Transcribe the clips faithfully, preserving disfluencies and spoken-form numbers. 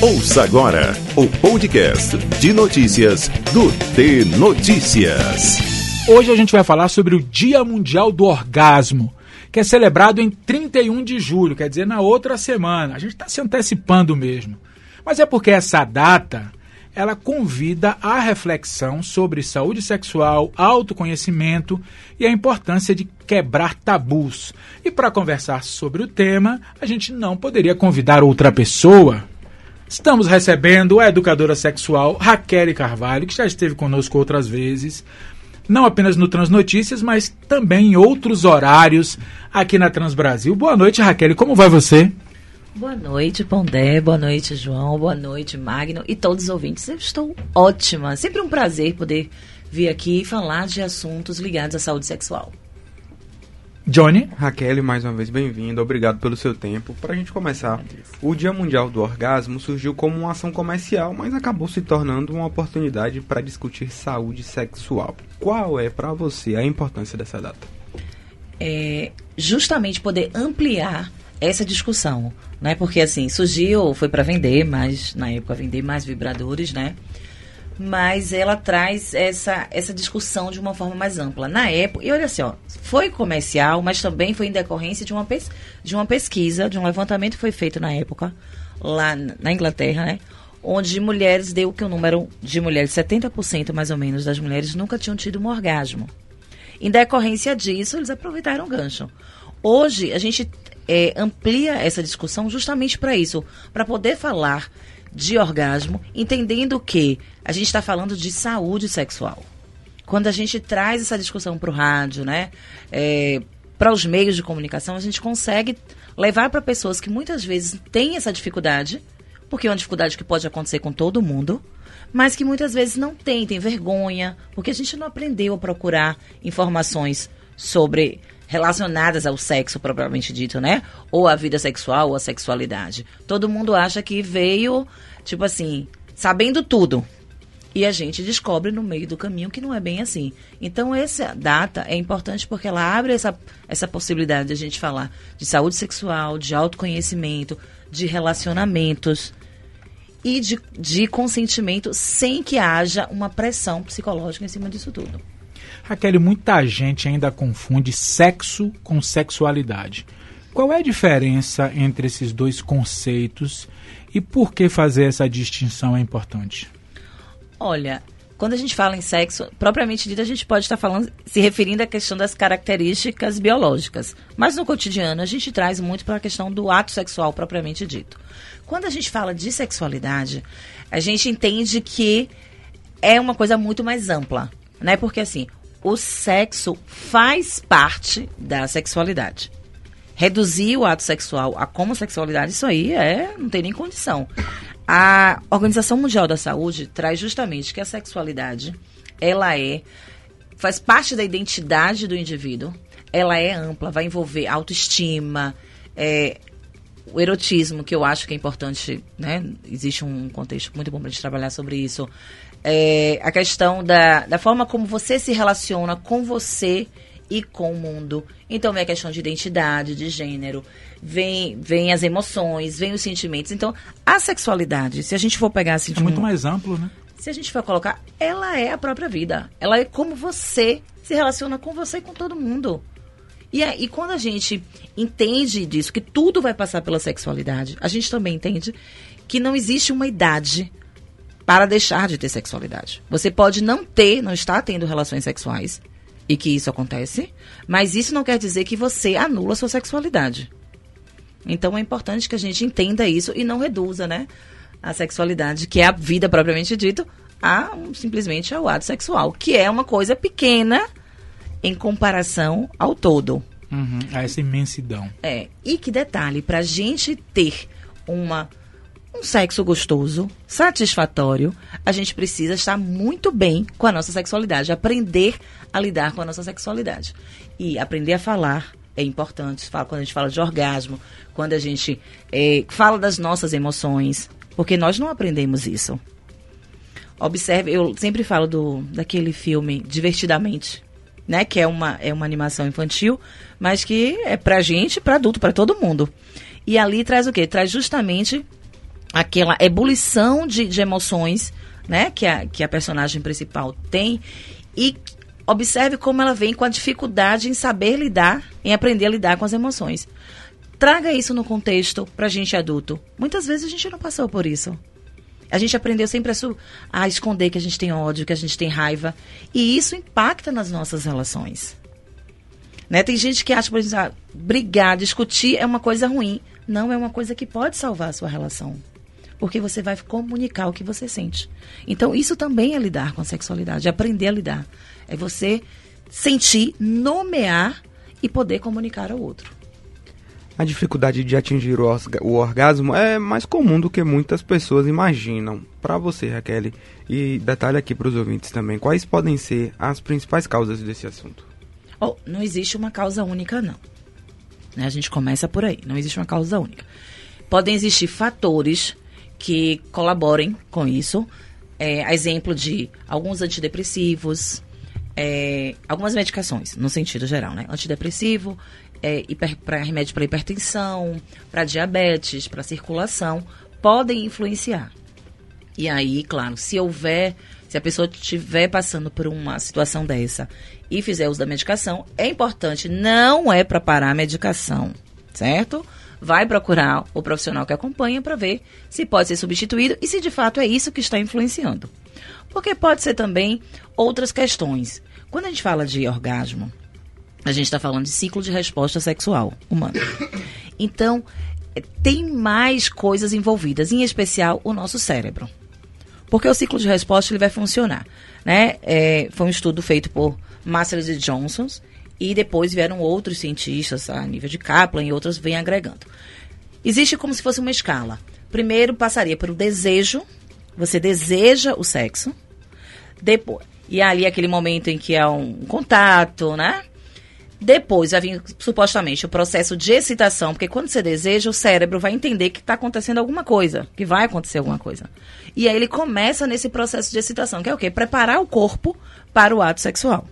Ouça agora o podcast de notícias do T Notícias. Hoje a gente vai falar sobre o Dia Mundial do Orgasmo, que é celebrado em trinta e um de julho, quer dizer, na outra semana. A gente está se antecipando mesmo. Mas é porque essa data, ela convida à reflexão sobre saúde sexual, autoconhecimento e a importância de quebrar tabus. E para conversar sobre o tema, a gente não poderia convidar outra pessoa. Estamos recebendo a educadora sexual Raquel Carvalho, que já esteve conosco outras vezes, não apenas no Transnotícias, mas também em outros horários aqui na Transbrasil. Boa noite, Raquel, como vai você? Boa noite, Pondé, boa noite, João, boa noite, Magno e todos os ouvintes. Eu estou ótima, sempre um prazer poder vir aqui e falar de assuntos ligados à saúde sexual. Johnny? Raquel, mais uma vez bem-vinda, obrigado pelo seu tempo. Para a gente começar, o Dia Mundial do Orgasmo surgiu como uma ação comercial, mas acabou se tornando uma oportunidade para discutir saúde sexual. Qual é, para você, a importância dessa data? É justamente poder ampliar essa discussão, né? Porque assim, surgiu, foi para vender, mas na época vender mais vibradores, né? Mas ela traz essa, essa discussão de uma forma mais ampla. Na época, e olha assim, ó, foi comercial, mas também foi em decorrência de uma, pes, de uma pesquisa, de um levantamento que foi feito na época, lá na Inglaterra, né? Onde mulheres, deu que o número de mulheres, setenta por cento mais ou menos das mulheres nunca tinham tido um orgasmo. Em decorrência disso, eles aproveitaram o gancho. Hoje, a gente é, amplia essa discussão justamente para isso, para poder falar de orgasmo, entendendo que a gente está falando de saúde sexual. Quando a gente traz essa discussão para o rádio, né, é, para os meios de comunicação, a gente consegue levar para pessoas que muitas vezes têm essa dificuldade, porque é uma dificuldade que pode acontecer com todo mundo, mas que muitas vezes não tem, tem vergonha, porque a gente não aprendeu a procurar informações sobre relacionadas ao sexo propriamente dito, né? Ou a vida sexual, ou a sexualidade. Todo mundo acha que veio, tipo assim, sabendo tudo. E a gente descobre no meio do caminho que não é bem assim. Então, essa data é importante porque ela abre essa, essa possibilidade de a gente falar de saúde sexual, de autoconhecimento, de relacionamentos e de, de consentimento sem que haja uma pressão psicológica em cima disso tudo. Raquel, muita gente ainda confunde sexo com sexualidade. Qual é a diferença entre esses dois conceitos e por que fazer essa distinção é importante? Olha, quando a gente fala em sexo, propriamente dito, a gente pode estar falando, se referindo à questão das características biológicas. Mas no cotidiano a gente traz muito para a questão do ato sexual propriamente dito. Quando a gente fala de sexualidade, a gente entende que é uma coisa muito mais ampla, né? Porque assim, o sexo faz parte da sexualidade. Reduzir o ato sexual à homossexualidade, isso aí é, não tem nem condição. A Organização Mundial da Saúde traz justamente que a sexualidade, ela é, faz parte da identidade do indivíduo, ela é ampla, vai envolver autoestima, é, o erotismo, que eu acho que é importante, né? Existe um contexto muito bom para a gente trabalhar sobre isso. É, a questão da, da forma como você se relaciona com você e com o mundo. Então, vem a questão de identidade, de gênero, vem, vem as emoções, vem os sentimentos. Então, a sexualidade, se a gente for pegar assim... É muito um, mais amplo, né? Se a gente for colocar, ela é a própria vida. Ela é como você se relaciona com você e com todo mundo. E, e quando a gente entende disso, que tudo vai passar pela sexualidade, a gente também entende que não existe uma idade para deixar de ter sexualidade. Você pode não ter, não estar tendo relações sexuais, e que isso acontece, mas isso não quer dizer que você anula a sua sexualidade. Então é importante que a gente entenda isso e não reduza, né, a sexualidade, que é a vida propriamente dito, a um, simplesmente ao ato sexual, que é uma coisa pequena em comparação ao todo. Uhum, a essa imensidão. É, e que detalhe, para a gente ter uma... um sexo gostoso, satisfatório, a gente precisa estar muito bem com a nossa sexualidade, aprender a lidar com a nossa sexualidade. E aprender a falar é importante, quando a gente fala de orgasmo, quando a gente é, fala das nossas emoções, porque nós não aprendemos isso. Observe, eu sempre falo do, daquele filme Divertidamente, né, que é uma, é uma animação infantil, mas que é pra gente, pra adulto, pra todo mundo. E ali traz o quê? Traz justamente aquela ebulição de, de emoções, né, que a, que a personagem principal tem, e observe como ela vem com a dificuldade em saber lidar, em aprender a lidar com as emoções. Traga isso no contexto pra gente adulto. Muitas vezes a gente não passou por isso. A gente aprendeu sempre a, su- a esconder que a gente tem ódio, que a gente tem raiva. E isso impacta nas nossas relações. Né? Tem gente que acha, por exemplo, ah, brigar, discutir é uma coisa ruim. Não, é uma coisa que pode salvar a sua relação. Porque você vai comunicar o que você sente. Então, isso também é lidar com a sexualidade, é aprender a lidar. É você sentir, nomear e poder comunicar ao outro. A dificuldade de atingir o, orga- o orgasmo é mais comum do que muitas pessoas imaginam. Para você, Raquel, e detalhe aqui para os ouvintes também, quais podem ser as principais causas desse assunto? Oh, não existe uma causa única, não. Né? A gente começa por aí, não existe uma causa única. Podem existir fatores que colaborem com isso. É, a exemplo de alguns antidepressivos, é, algumas medicações, no sentido geral, né? Antidepressivo, é, hiper, pra, remédio para hipertensão, para diabetes, para circulação, podem influenciar. E aí, claro, se houver, se a pessoa estiver passando por uma situação dessa e fizer uso da medicação, é importante, não é para parar a medicação, certo? Vai procurar o profissional que acompanha para ver se pode ser substituído e se de fato é isso que está influenciando. Porque pode ser também outras questões. Quando a gente fala de orgasmo, a gente está falando de ciclo de resposta sexual humana. Então, tem mais coisas envolvidas, em especial o nosso cérebro. Porque o ciclo de resposta ele vai funcionar. Né? É, foi um estudo feito por Masters e Johnson, e depois vieram outros cientistas, a nível de Kaplan e outros, vêm agregando. Existe como se fosse uma escala. Primeiro passaria pelo desejo, você deseja o sexo, depois, e ali aquele momento em que há um contato, né? Depois vai vir, supostamente, o processo de excitação, porque quando você deseja, o cérebro vai entender que está acontecendo alguma coisa, que vai acontecer alguma coisa. E aí ele começa nesse processo de excitação, que é o quê? Preparar o corpo para o ato sexual.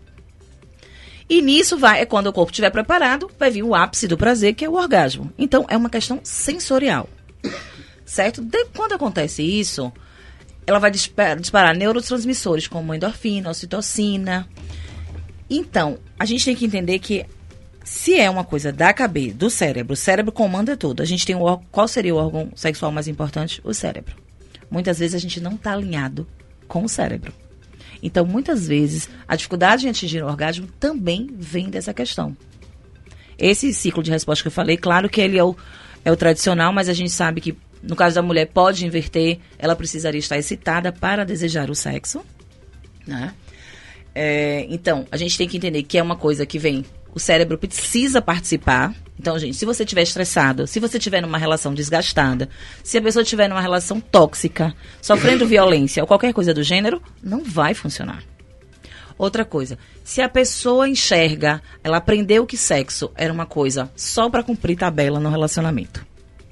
E nisso vai, é quando o corpo estiver preparado, vai vir o ápice do prazer, que é o orgasmo. Então, é uma questão sensorial. Certo? De, quando acontece isso, ela vai disparar, disparar neurotransmissores como endorfina, ocitocina. Então, a gente tem que entender que se é uma coisa da cabeça, do cérebro, o cérebro comanda tudo. A gente tem o, qual seria o órgão sexual mais importante? O cérebro. Muitas vezes a gente não está alinhado com o cérebro. Então, muitas vezes, a dificuldade em atingir o orgasmo também vem dessa questão. Esse ciclo de resposta que eu falei, claro que ele é o, é o tradicional, mas a gente sabe que, no caso da mulher, pode inverter, ela precisaria estar excitada para desejar o sexo, né? É, então, a gente tem que entender que é uma coisa que vem, o cérebro precisa participar. Então, gente, se você estiver estressado, se você estiver numa relação desgastada, se a pessoa estiver numa relação tóxica, sofrendo violência ou qualquer coisa do gênero, não vai funcionar. Outra coisa, se a pessoa enxerga, ela aprendeu que sexo era uma coisa só para cumprir tabela no relacionamento,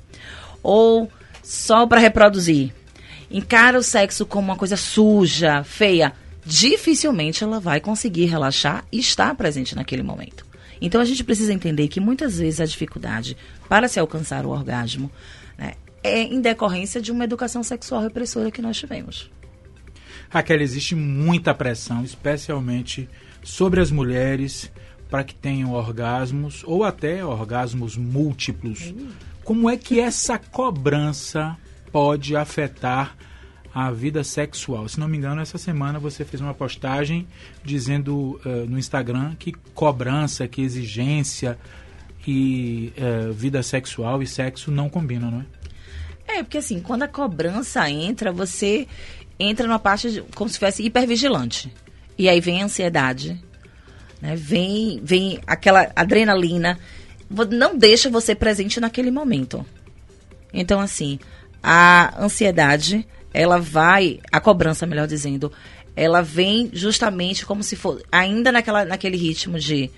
ou só para reproduzir, encara o sexo como uma coisa suja, feia, dificilmente ela vai conseguir relaxar e estar presente naquele momento. Então, a gente precisa entender que muitas vezes a dificuldade para se alcançar o orgasmo, né, é em decorrência de uma educação sexual repressora que nós tivemos. Raquel, existe muita pressão, especialmente sobre as mulheres, para que tenham orgasmos ou até orgasmos múltiplos. Como é que essa cobrança pode afetar a vida sexual? Se não me engano, essa semana você fez uma postagem dizendo uh, no Instagram que cobrança, que exigência e uh, vida sexual e sexo não combinam, não é? É, porque assim, quando a cobrança entra, você entra numa parte de, como se fosse hipervigilante. E aí vem a ansiedade, né? vem, vem aquela adrenalina, não deixa você presente naquele momento. Então, assim, a ansiedade, ela vai, a cobrança, melhor dizendo, ela vem justamente como se fosse, ainda naquela, naquele ritmo de,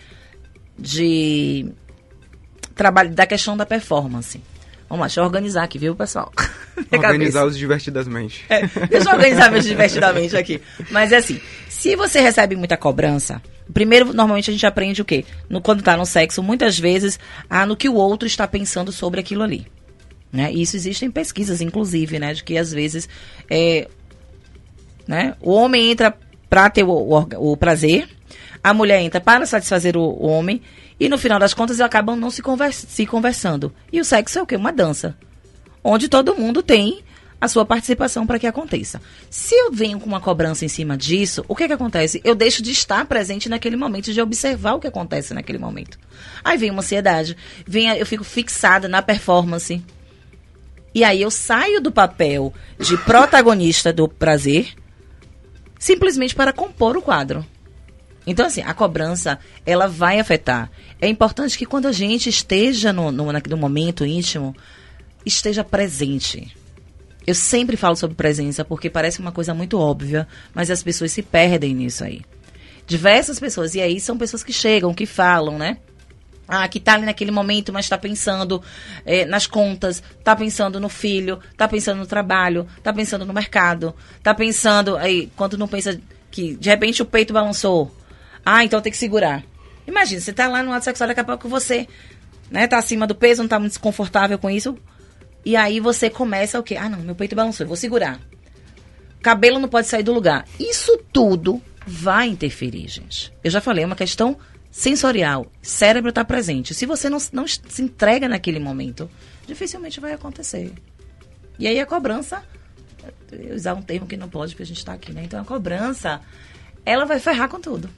de trabalho, da questão da performance. Vamos lá, deixa eu organizar aqui, viu, pessoal? Organizar os divertidamente. É, deixa eu organizar meus divertidamente aqui. Mas é assim, se você recebe muita cobrança, primeiro, normalmente a gente aprende o quê? No, quando tá no sexo, muitas vezes, ah, no que o outro está pensando sobre aquilo ali. Né? E isso existem pesquisas, inclusive, né, de que às vezes é, né, o homem entra para ter o, o, o prazer, a mulher entra para satisfazer o, o homem, e no final das contas eles acabam não se, conversa, se conversando. E o sexo é o quê? Uma dança, onde todo mundo tem a sua participação para que aconteça. Se eu venho com uma cobrança em cima disso, o que que acontece? Eu deixo de estar presente naquele momento, de observar o que acontece naquele momento. Aí vem uma ansiedade, vem, eu fico fixada na performance. E aí eu saio do papel de protagonista do prazer simplesmente para compor o quadro. Então, assim, a cobrança, ela vai afetar. É importante que quando a gente esteja no, no, no momento íntimo, esteja presente. Eu sempre falo sobre presença porque parece uma coisa muito óbvia, mas as pessoas se perdem nisso aí. Diversas pessoas, e aí são pessoas que chegam, que falam, né? Ah, que tá ali naquele momento, mas tá pensando é, nas contas, tá pensando no filho, tá pensando no trabalho, tá pensando no mercado, tá pensando, aí, quando não pensa que de repente o peito balançou, ah, então tem que segurar. Imagina, você tá lá no ato sexual, daqui a pouco você, né, tá acima do peso, não tá muito desconfortável com isso, e aí você começa o quê? Ah, não, meu peito balançou, eu vou segurar. Cabelo não pode sair do lugar. Isso tudo vai interferir, gente. Eu já falei, é uma questão sensorial, cérebro está presente. Se você não, não se entrega naquele momento, dificilmente vai acontecer. E aí a cobrança, eu vou usar um termo que não pode porque a gente está aqui, né? Então a cobrança, ela vai ferrar com tudo.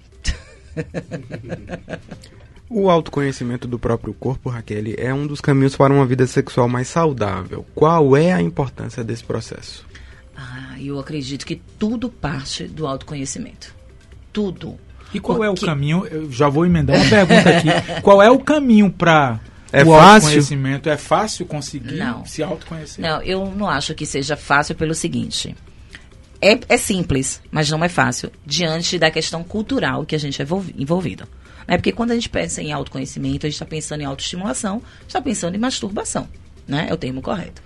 O autoconhecimento do próprio corpo, Raquel, é um dos caminhos para uma vida sexual mais saudável. Qual é a importância desse processo? Ah, eu acredito que tudo parte do autoconhecimento. Tudo. E qual Porque... é o caminho? Eu já vou emendar uma pergunta aqui. Qual é o caminho para é o fácil? autoconhecimento? É fácil conseguir não. se autoconhecer? Não, eu não acho que seja fácil pelo seguinte. É, é simples, mas não é fácil, diante da questão cultural que a gente é envolvido. Né? Porque quando a gente pensa em autoconhecimento, a gente está pensando em autoestimulação, está pensando em masturbação. Né? É o termo correto.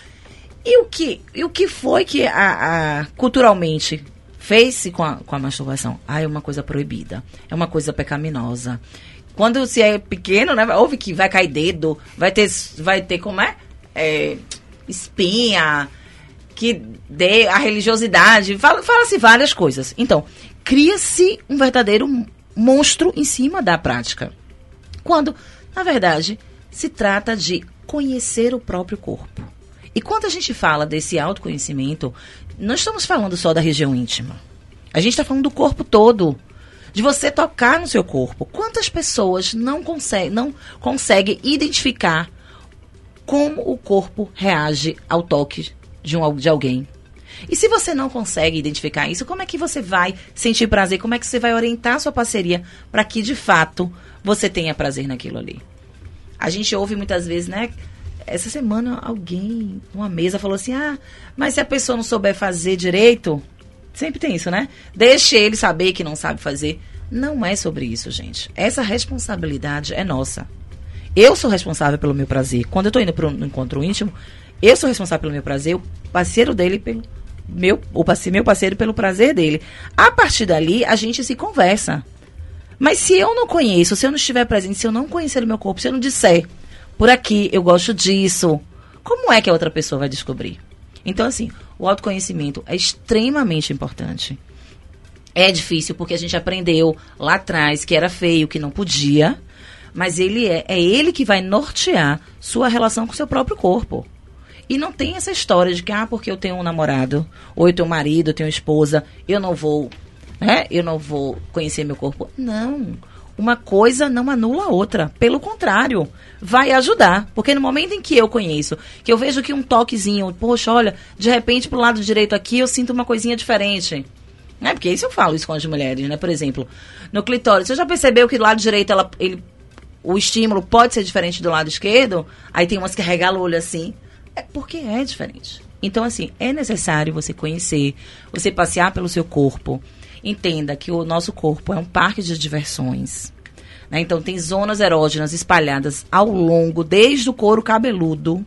E o que, e o que foi que a, a, culturalmente fez-se com a, com a masturbação? Ah, é uma coisa proibida, é uma coisa pecaminosa. Quando se é pequeno, né, ouve que vai cair dedo, vai ter, vai ter como é? é espinha, que dê a religiosidade, fala, fala-se várias coisas. Então, cria-se um verdadeiro monstro em cima da prática. Quando, na verdade, se trata de conhecer o próprio corpo. E quando a gente fala desse autoconhecimento, não estamos falando só da região íntima. A gente está falando do corpo todo. De você tocar no seu corpo. Quantas pessoas não conseguem, não conseguem identificar como o corpo reage ao toque de, um, de alguém? E se você não consegue identificar isso, como é que você vai sentir prazer? Como é que você vai orientar a sua parceria para que, de fato, você tenha prazer naquilo ali? A gente ouve muitas vezes, né? Essa semana alguém, numa mesa, falou assim, ah, mas se a pessoa não souber fazer direito, sempre tem isso, né? Deixe ele saber que não sabe fazer. Não é sobre isso, gente. Essa responsabilidade é nossa. Eu sou responsável pelo meu prazer. Quando eu estou indo para um encontro íntimo, eu sou responsável pelo meu prazer, o parceiro dele pelo meu, o meu parceiro pelo prazer dele. A partir dali, a gente se conversa. Mas se eu não conheço, se eu não estiver presente, se eu não conhecer o meu corpo, se eu não disser, por aqui, eu gosto disso, como é que a outra pessoa vai descobrir? Então, assim, o autoconhecimento é extremamente importante. É difícil porque a gente aprendeu lá atrás que era feio, que não podia, mas ele é, é ele que vai nortear sua relação com o seu próprio corpo. E não tem essa história de que, ah, porque eu tenho um namorado, ou eu tenho um marido, eu tenho uma esposa, eu não vou, né, eu não vou conhecer meu corpo. Não. Uma coisa não anula a outra. Pelo contrário, vai ajudar. Porque no momento em que eu conheço, que eu vejo que um toquezinho, poxa, olha, de repente pro lado direito aqui eu sinto uma coisinha diferente. Né? Porque isso eu falo isso com as mulheres, né? Por exemplo, no clitóris, você já percebeu que do lado direito ela, ele, o estímulo pode ser diferente do lado esquerdo? Aí tem umas que regalam o olho assim. É porque é diferente. Então, assim, é necessário você conhecer, você passear pelo seu corpo. Entenda que o nosso corpo é um parque de diversões. Né? Então, tem zonas erógenas espalhadas ao longo, desde o couro cabeludo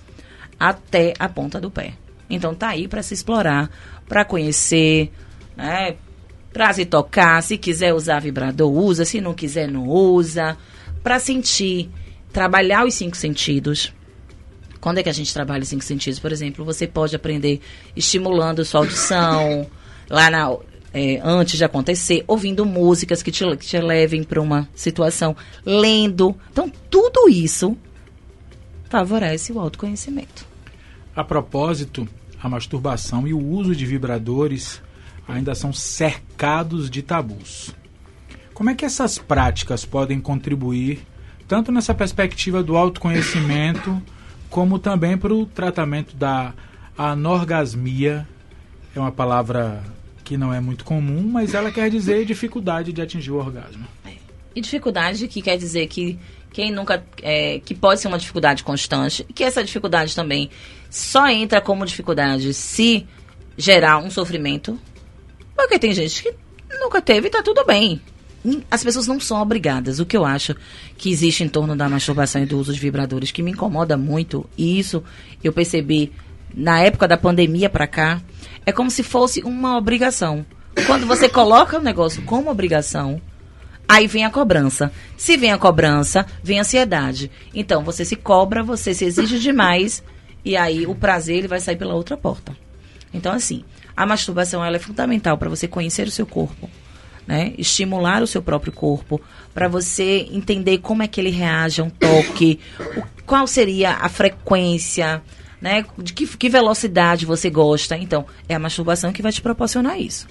até a ponta do pé. Então, tá aí para se explorar, para conhecer, né? Para se tocar. Se quiser usar vibrador, usa. Se não quiser, não usa. Para sentir, trabalhar os cinco sentidos. Quando é que a gente trabalha os cinco sentidos? Por exemplo, você pode aprender estimulando sua audição, lá na, é, antes de acontecer, ouvindo músicas que te, que te levem para uma situação, lendo. Então, tudo isso favorece o autoconhecimento. A propósito, a masturbação e o uso de vibradores ainda são cercados de tabus. Como é que essas práticas podem contribuir, tanto nessa perspectiva do autoconhecimento, como também para o tratamento da anorgasmia? É uma palavra que não é muito comum, mas ela quer dizer dificuldade de atingir o orgasmo. E dificuldade que quer dizer que quem nunca, é, que pode ser uma dificuldade constante, e que essa dificuldade também só entra como dificuldade se gerar um sofrimento, porque tem gente que nunca teve e tá tudo bem. As pessoas não são obrigadas. O que eu acho que existe em torno da masturbação e do uso de vibradores, que me incomoda muito, e isso eu percebi na época da pandemia pra cá, é como se fosse uma obrigação. Quando você coloca o negócio como obrigação, aí vem a cobrança. Se vem a cobrança, vem a ansiedade. Então, você se cobra, você se exige demais, e aí o prazer ele vai sair pela outra porta. Então, assim, a masturbação ela é fundamental para você conhecer o seu corpo, né? Estimular o seu próprio corpo, para você entender como é que ele reage a um toque, o, qual seria a frequência, né? De que, que velocidade você gosta. Então, é a masturbação que vai te proporcionar isso.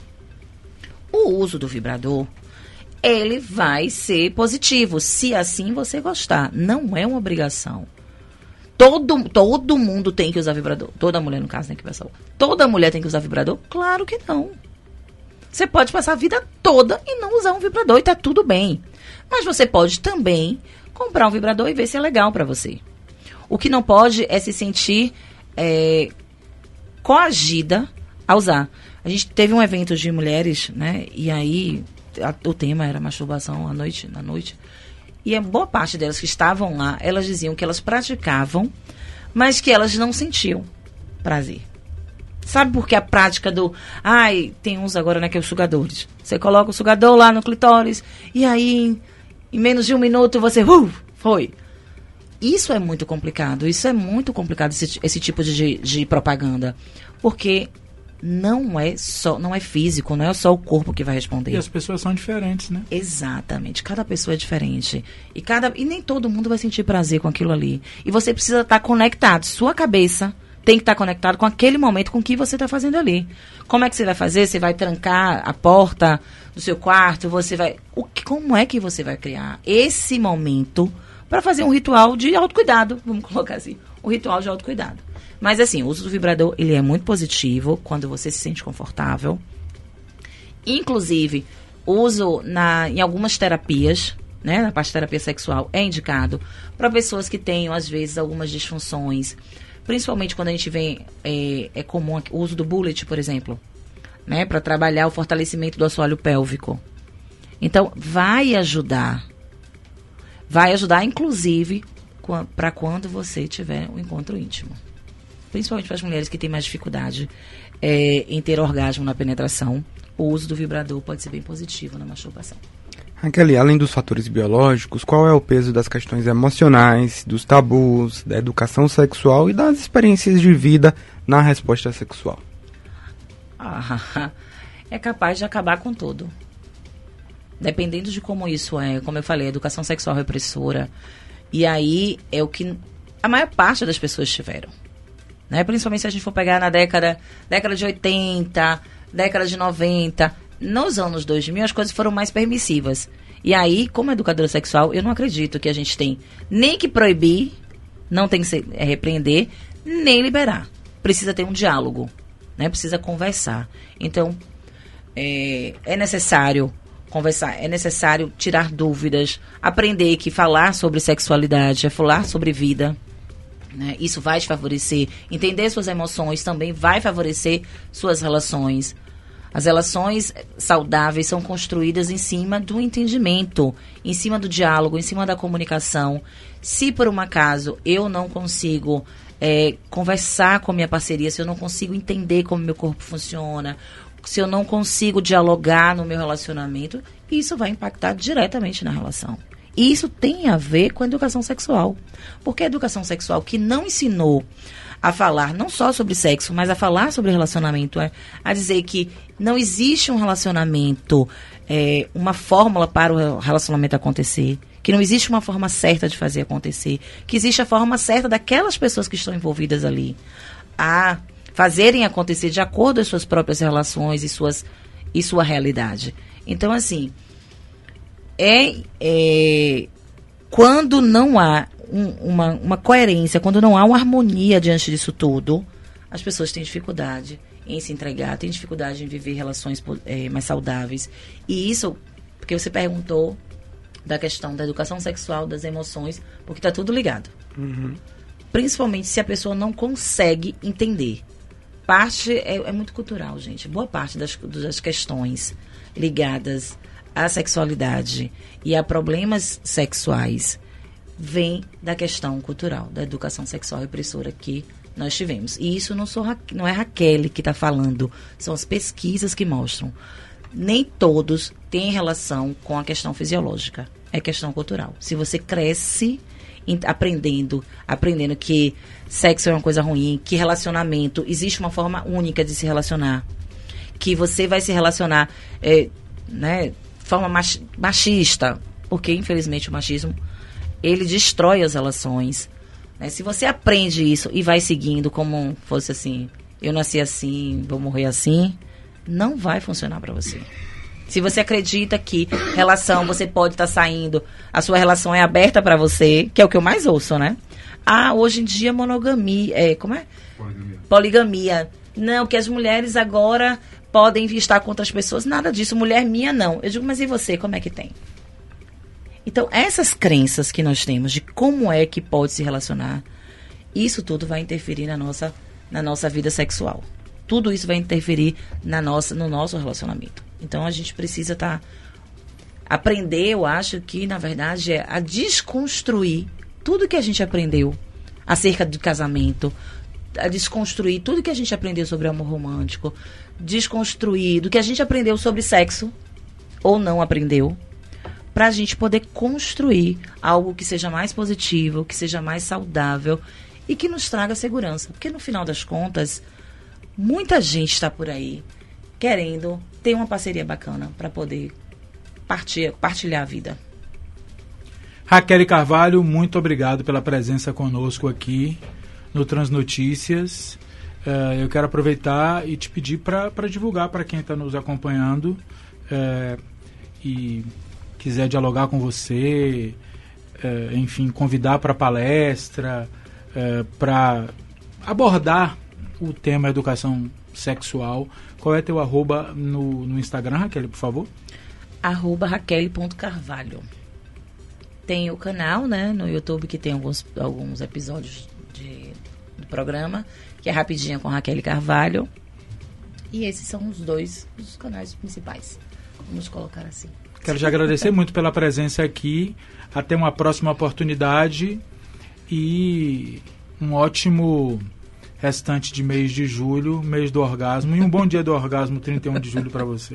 O uso do vibrador, ele vai ser positivo, se assim você gostar. Não é uma obrigação. Todo, todo mundo tem que usar vibrador. Toda mulher, no caso, tem que usar. Toda mulher tem que usar vibrador? Claro que não. Você pode passar a vida toda e não usar um vibrador e tá tudo bem. Mas você pode também comprar um vibrador e ver se é legal para você. O que não pode é se sentir é, coagida a usar. A gente teve um evento de mulheres, né? E aí a, o tema era masturbação à noite, na noite. E a boa parte delas que estavam lá, elas diziam que elas praticavam, mas que elas não sentiam prazer. Sabe por que a prática do... Ai, tem uns agora, né, que é os sugadores. Você coloca o sugador lá no clitóris e aí, em, em menos de um minuto, você... Uh, foi. Isso é muito complicado. Isso é muito complicado, esse, esse tipo de, de propaganda. Porque não é só... Não é físico, não é só o corpo que vai responder. E as pessoas são diferentes, né? Exatamente. Cada pessoa é diferente. E, cada, e nem todo mundo vai sentir prazer com aquilo ali. E você precisa estar conectado. Sua cabeça... tem que estar conectado com aquele momento com o que você está fazendo ali. Como é que você vai fazer? Você vai trancar a porta do seu quarto? Você vai... O que, como é que você vai criar esse momento para fazer um ritual de autocuidado? Vamos colocar assim. Um ritual de autocuidado. Mas assim, o uso do vibrador, ele é muito positivo quando você se sente confortável. Inclusive, uso na, em algumas terapias, né? Na parte de terapia sexual, é indicado para pessoas que tenham, às vezes, algumas disfunções. Principalmente quando a gente vê, é, é comum o uso do bullet, por exemplo, né, para trabalhar o fortalecimento do assoalho pélvico. Então, vai ajudar. Vai ajudar, inclusive, para quando você tiver um encontro íntimo. Principalmente para as mulheres que têm mais dificuldade é, em ter orgasmo na penetração, o uso do vibrador pode ser bem positivo na masturbação. Raquel, além dos fatores biológicos, qual é o peso das questões emocionais, dos tabus, da educação sexual e das experiências de vida na resposta sexual? Ah, é capaz de acabar com tudo. Dependendo de como isso é, como eu falei, a educação sexual repressora. E aí é o que a maior parte das pessoas tiveram. Né? Principalmente se a gente for pegar na década, década de oitenta, década de noventa... Nos anos dois mil, as coisas foram mais permissivas. E aí, como educadora sexual, eu não acredito que a gente tem nem que proibir, não tem que ser, é, repreender, nem liberar. Precisa ter um diálogo, né? Precisa conversar. Então, é, é necessário conversar, é necessário tirar dúvidas, aprender que falar sobre sexualidade é falar sobre vida. Né? Isso vai te favorecer. Entender suas emoções também vai favorecer suas relações. As relações saudáveis são construídas em cima do entendimento, em cima do diálogo, em cima da comunicação. Se por um acaso eu não consigo é, conversar com a minha parceria, se eu não consigo entender como meu corpo funciona, se eu não consigo dialogar no meu relacionamento, isso vai impactar diretamente na relação. E isso tem a ver com a educação sexual. Porque a educação sexual que não ensinou a falar não só sobre sexo, mas a falar sobre relacionamento, é, a dizer que não existe um relacionamento, é, uma fórmula para o relacionamento acontecer, que não existe uma forma certa de fazer acontecer, que existe a forma certa daquelas pessoas que estão envolvidas ali a fazerem acontecer de acordo com as suas próprias relações e, suas, e sua realidade. Então, assim, é, é quando não há um, uma, uma coerência, quando não há uma harmonia diante disso tudo, as pessoas têm dificuldade em se entregar, têm dificuldade em viver relações é, mais saudáveis. E isso, porque você perguntou da questão da educação sexual, das emoções, porque está tudo ligado. Uhum. Principalmente se a pessoa não consegue entender. Parte é, é muito cultural, gente. Boa parte das, das questões ligadas à sexualidade e a problemas sexuais vem da questão cultural, da educação sexual repressora que nós tivemos. E isso não, sou, não é Raquel que está falando, são as pesquisas que mostram. Nem todos têm relação com a questão fisiológica, é questão cultural. Se você cresce aprendendo, aprendendo que sexo é uma coisa ruim, que relacionamento, existe uma forma única de se relacionar, que você vai se relacionar é, né, de forma mach, machista, porque infelizmente o machismo ele destrói as relações, né? Se você aprende isso e vai seguindo como fosse assim, eu nasci assim, vou morrer assim, não vai funcionar para você. Se você acredita que relação, você pode estar tá saindo, a sua relação é aberta para você, que é o que eu mais ouço, né? Ah, hoje em dia monogamia, é, como é? Poligamia. Poligamia. Não, que as mulheres agora podem estar com outras pessoas, nada disso, mulher minha não. Eu digo, mas e você, como é que tem? Então, essas crenças que nós temos de como é que pode se relacionar, isso tudo vai interferir na nossa, na nossa vida sexual. Tudo isso vai interferir na nossa, no nosso relacionamento. Então, a gente precisa estar... Tá, aprender, eu acho que, na verdade, é a desconstruir tudo que a gente aprendeu acerca do casamento, a desconstruir tudo que a gente aprendeu sobre amor romântico, desconstruir do que a gente aprendeu sobre sexo, ou não aprendeu, para a gente poder construir algo que seja mais positivo, que seja mais saudável e que nos traga segurança. Porque, no final das contas, muita gente está por aí querendo ter uma parceria bacana para poder partir, partilhar a vida. Raquel Carvalho, muito obrigado pela presença conosco aqui no Transnotícias. Uh, eu quero aproveitar e te pedir para divulgar para quem está nos acompanhando uh, e quiser dialogar com você, uh, enfim, convidar para palestra, uh, para abordar o tema educação sexual. Qual é teu arroba no, no Instagram, Raquel, por favor? Arroba Raquel.carvalho. Tem o canal, né, no YouTube, que tem alguns, alguns episódios de, do programa, que é Rapidinha com Raquel Carvalho. E esses são os dois os canais principais. Vamos colocar assim. Quero te agradecer muito pela presença aqui. Até uma próxima oportunidade. E um ótimo restante de mês de julho, mês do orgasmo. E um bom dia do orgasmo, trinta e um de julho, para você.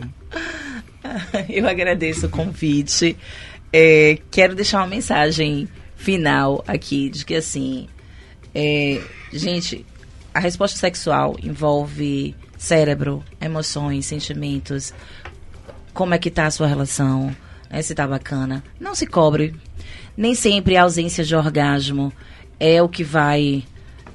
Eu agradeço o convite. É, quero deixar uma mensagem final aqui, de que assim, é, gente, a resposta sexual envolve cérebro, emoções, sentimentos, como é que tá a sua relação, né, se tá bacana. Não se cobre. Nem sempre a ausência de orgasmo é o que vai,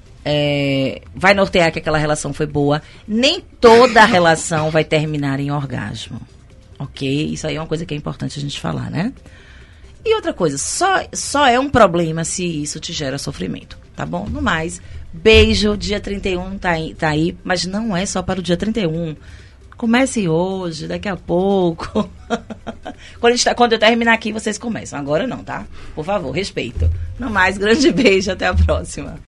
é, vai nortear que aquela relação foi boa. Nem toda a relação vai terminar em orgasmo. Ok? Isso aí é uma coisa que é importante a gente falar, né? E outra coisa, só, só é um problema se isso te gera sofrimento, tá bom? No mais, beijo, dia trinta e um tá aí, tá aí, mas não é só para o dia trinta e um. Comece hoje, daqui a pouco. quando, a gente tá, quando eu terminar aqui, vocês começam. Agora não, tá? Por favor, respeito. No mais, grande beijo, até a próxima.